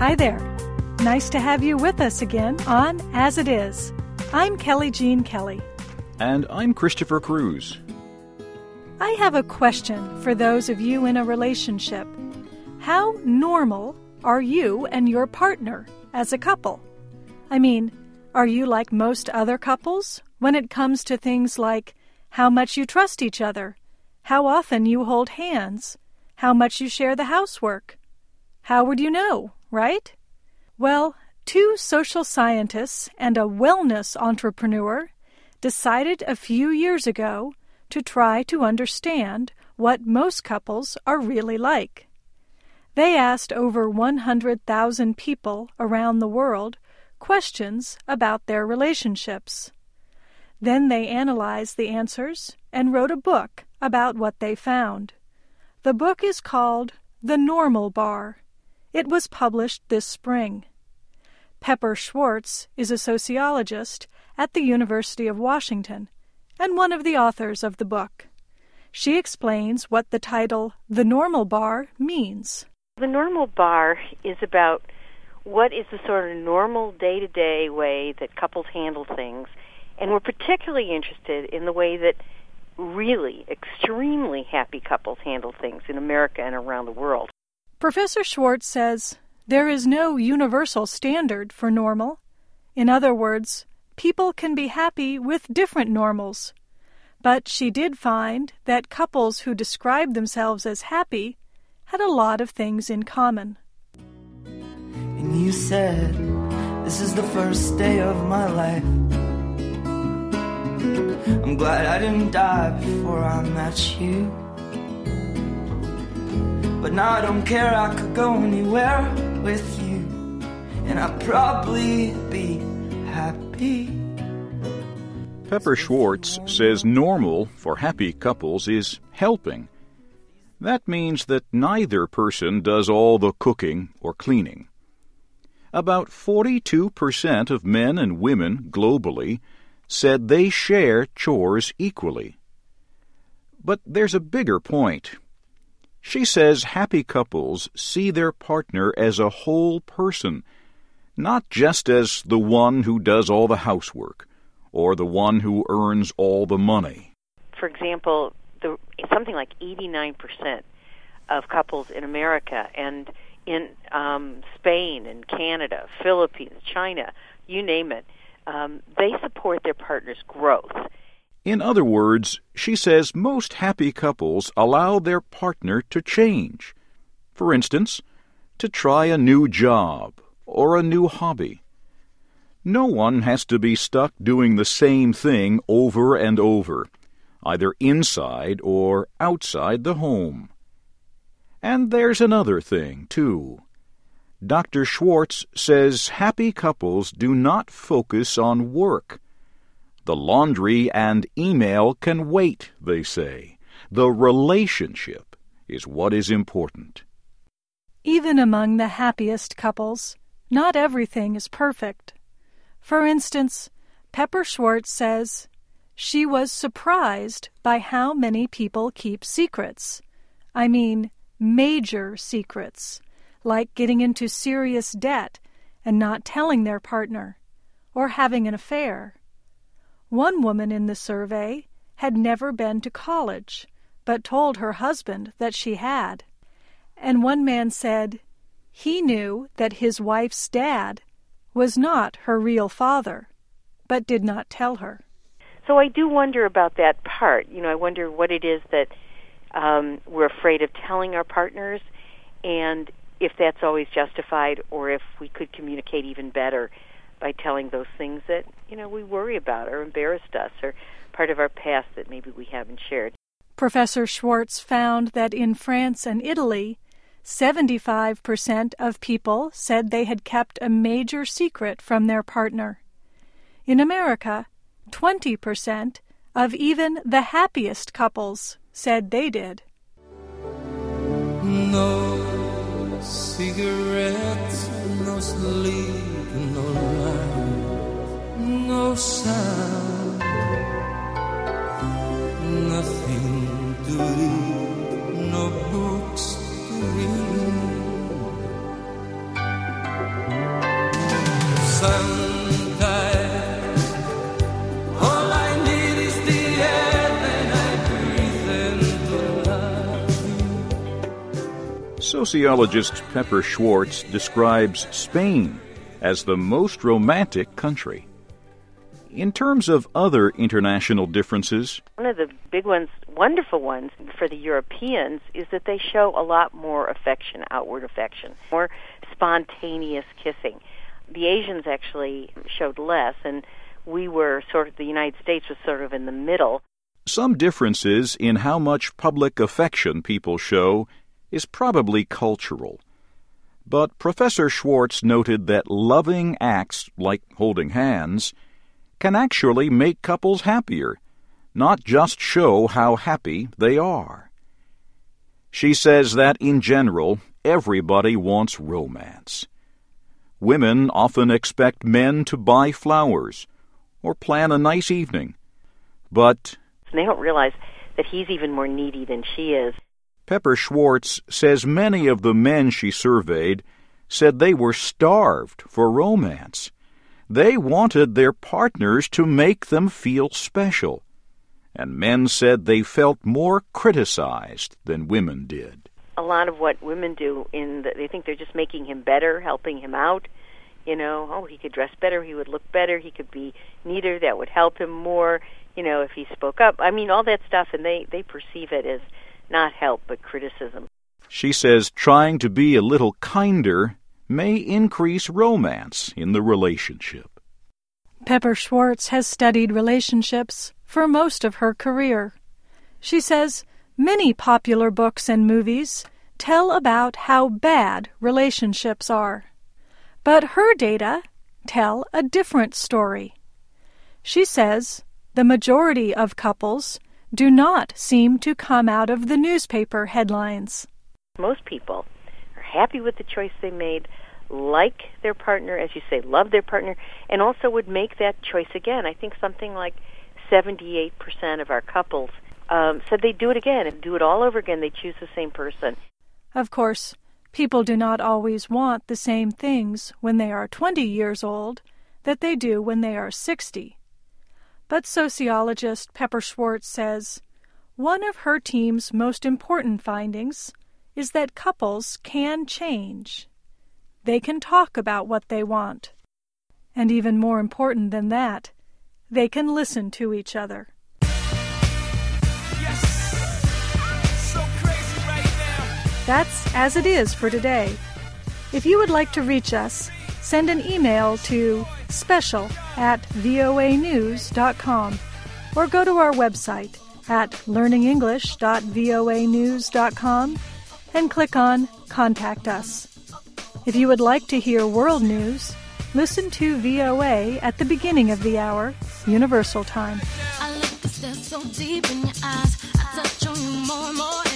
Hi there. Nice to have you with us again on As It Is. I'm Kelly Jean Kelly. And I'm Christopher Cruz. I have a question for those of you in a relationship. How normal are you and your partner as a couple? I mean, are you like most other couples when it comes to things like how much you trust each other, how often you hold hands, how much you share the housework? How would you know, right? Well, two social scientists and a wellness entrepreneur decided a few years ago to try to understand what most couples are really like. They asked over 100,000 people around the world questions about their relationships. Then they analyzed the answers and wrote a book about what they found. The book is called The Normal Bar. It was published this spring. Pepper Schwartz is a sociologist at the University of Washington and one of the authors of the book. She explains what the title The Normal Bar means. The normal bar is about what is the sort of normal day-to-day way that couples handle things. And we're particularly interested in the way that really extremely happy couples handle things in America and around the world. Professor Schwartz says there is no universal standard for normal. In other words, people can be happy with different normals. But she did find that couples who described themselves as happy had a lot of things in common. And you said, this is the first day of my life. I'm glad I didn't die before I met you. But now I don't care, I could go anywhere with you, and I'd probably be happy. Pepper Schwartz says normal for happy couples is helping. That means that neither person does all the cooking or cleaning. About 42% of men and women globally said they share chores equally. But there's a bigger point. She says happy couples see their partner as a whole person, not just as the one who does all the housework or the one who earns all the money. For example, something like 89% of couples in America and in Spain and Canada, Philippines, China, you name it, they support their partner's growth. In other words, she says most happy couples allow their partner to change. For instance, to try a new job or a new hobby. No one has to be stuck doing the same thing over and over, either inside or outside the home. And there's another thing, too. Dr. Schwartz says happy couples do not focus on work. The laundry and email can wait, they say. The relationship is what is important. Even among the happiest couples, not everything is perfect. For instance, Pepper Schwartz says she was surprised by how many people keep secrets. I mean, major secrets, like getting into serious debt and not telling their partner, or having an affair. One woman in the survey had never been to college, but told her husband that she had. And one man said he knew that his wife's dad was not her real father, but did not tell her. So I do wonder about that part. I wonder what it is that we're afraid of telling our partners, and if that's always justified, or if we could communicate even better by telling those things that, we worry about or embarrassed us or part of our past that maybe we haven't shared. Professor Schwartz found that in France and Italy, 75% of people said they had kept a major secret from their partner. In America, 20% of even the happiest couples said they did. No cigarettes, no sleep, no light, no sound, nothing to eat, no books to read. sometimes all I need is the air that I breathe in to love. Sociologist Pepper Schwartz describes Spain as the most romantic country. In terms of other international differences, one of the big ones, wonderful ones for the Europeans, is that they show a lot more affection, outward affection, more spontaneous kissing. The Asians actually showed less, and we were the United States was sort of in the middle. some differences in how much public affection people show is probably cultural. But Professor Schwartz noted that loving acts, like holding hands, can actually make couples happier, not just show how happy they are. She says that, in general, everybody wants romance. Women often expect men to buy flowers or plan a nice evening. But they don't realize that he's even more needy than she is. Pepper Schwartz says many of the men she surveyed said they were starved for romance. They wanted their partners to make them feel special, and men said they felt more criticized than women did. A lot of what women do, they think they're just making him better, helping him out. You know, oh, he could dress better, he would look better, he could be neater, that would help him more, you know, if he spoke up. I mean, all that stuff, and they perceive it as not help, but criticism. She says trying to be a little kinder may increase romance in the relationship. Pepper Schwartz has studied relationships for most of her career. She says many popular books and movies tell about how bad relationships are. But her data tell a different story. She says the majority of couples do not seem to come out of the newspaper headlines. Most people are happy with the choice they made, like their partner, as you say, love their partner, and also would make that choice again. I think something like 78% of our couples said they'd do it again and do it all over again. They choose the same person. Of course, people do not always want the same things when they are 20 years old that they do when they are 60. But sociologist Pepper Schwartz says one of her team's most important findings is that couples can change. They can talk about what they want. And even more important than that, they can listen to each other. Yes, so crazy right now. That's As It Is for today. If you would like to reach us, send an email to special@voanews.com or go to our website at learningenglish.voanews.com and click on Contact Us. If you would like to hear world news, listen to VOA at the beginning of the hour, Universal Time. I look, 'cause they're so deep in your eyes. I touch on you more and more.